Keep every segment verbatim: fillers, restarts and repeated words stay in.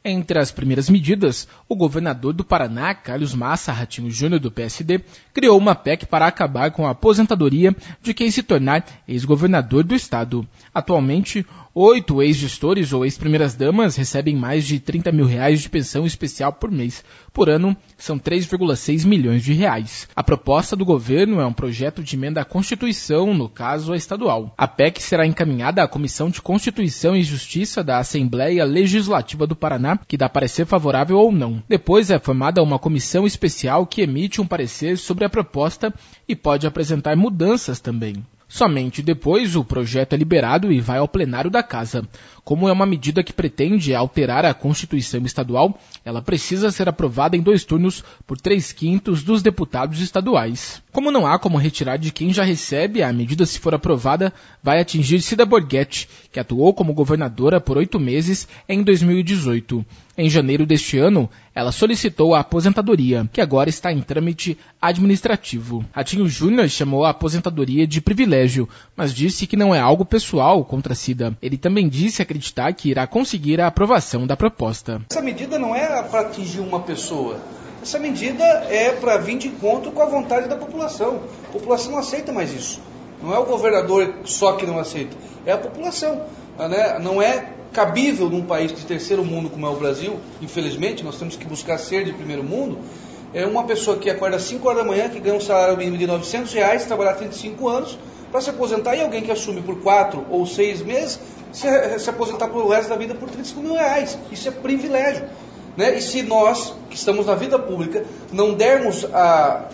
Entre as primeiras medidas, o governador do Paraná, Carlos Massa Ratinho Júnior, do P S D, criou uma P E C para acabar com a aposentadoria de quem se tornar ex-governador do estado. Atualmente, oito ex-gestores ou ex-primeiras-damas recebem mais de trinta mil reais de pensão especial por mês. Por ano, são três vírgula seis milhões de reais. A proposta do governo é um projeto de emenda à Constituição, no caso, a estadual. A P E C será encaminhada à Comissão de Constituição e Justiça da Assembleia Legislativa do Paraná, que dá parecer favorável ou não. Depois é formada uma comissão especial que emite um parecer sobre a proposta e pode apresentar mudanças também. Somente depois o projeto é liberado e vai ao plenário da Casa. Como é uma medida que pretende alterar a Constituição estadual, ela precisa ser aprovada em dois turnos por três quintos dos deputados estaduais. Como não há como retirar de quem já recebe, a medida, se for aprovada, vai atingir Cida Borghetti, que atuou como governadora por oito meses em dois mil e dezoito. Em janeiro deste ano, ela solicitou a aposentadoria, que agora está em trâmite administrativo. Ratinho Júnior chamou a aposentadoria de privilégio, mas disse que não é algo pessoal contra Cida. Ele também disse acreditar que irá conseguir a aprovação da proposta. Essa medida não é para atingir uma pessoa. Essa medida é para vir de encontro com a vontade da população. A população não aceita mais isso. Não é o governador só que não aceita, é a população. Né? Não é cabível num país de terceiro mundo como é o Brasil, infelizmente, nós temos que buscar ser de primeiro mundo, é uma pessoa que acorda às cinco horas da manhã, que ganha um salário mínimo de novecentos reais, trabalhar trinta e cinco anos, para se aposentar, e alguém que assume por quatro ou seis meses, se, se aposentar pelo resto da vida por trinta e cinco mil reais. Isso é privilégio. Né? E se nós, que estamos na vida pública, não dermos a,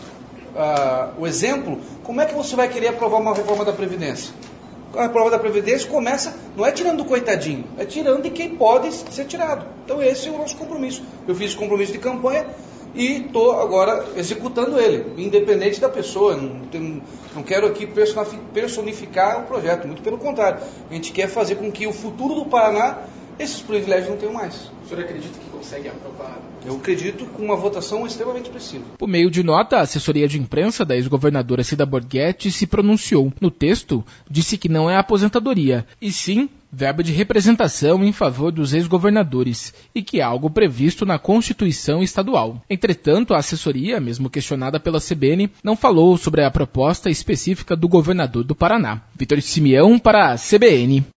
a, o exemplo, como é que você vai querer aprovar uma reforma da Previdência? A prova da Previdência começa, não é tirando do coitadinho, é tirando de quem pode ser tirado. Então esse é o nosso compromisso. Eu fiz compromisso de campanha e estou agora executando ele, independente da pessoa. Não, tem, não quero aqui personificar o projeto, muito pelo contrário. A gente quer fazer com que o futuro do Paraná, esses privilégios não tenham mais. O senhor acredita que consegue aprovar? Eu acredito com uma votação extremamente expressiva. Por meio de nota, a assessoria de imprensa da ex-governadora Cida Borghetti se pronunciou. No texto, disse que não é aposentadoria, e sim verba de representação em favor dos ex-governadores, e que é algo previsto na Constituição estadual. Entretanto, a assessoria, mesmo questionada pela C B N, não falou sobre a proposta específica do governador do Paraná. Vitor Simeão para a C B N.